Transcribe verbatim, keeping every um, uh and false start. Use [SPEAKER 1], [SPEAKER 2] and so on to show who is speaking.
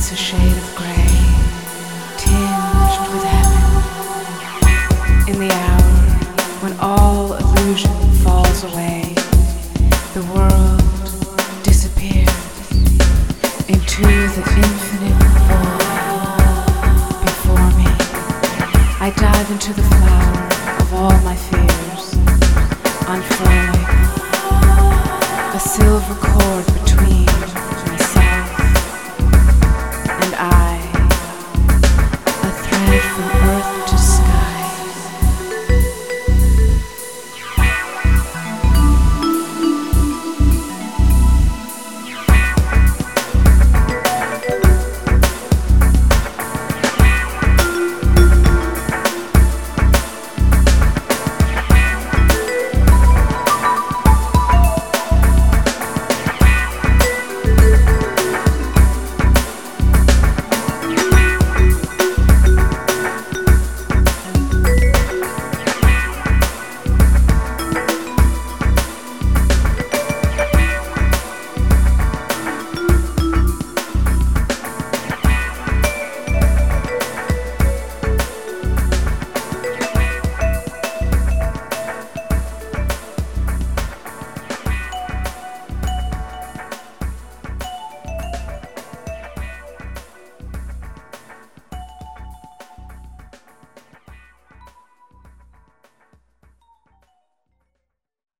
[SPEAKER 1] a shade of gray, tinged with heaven. In the hour when all illusion falls away, the world disappears into the infinite void before me. I dive into the flower of all my fears, unfurled.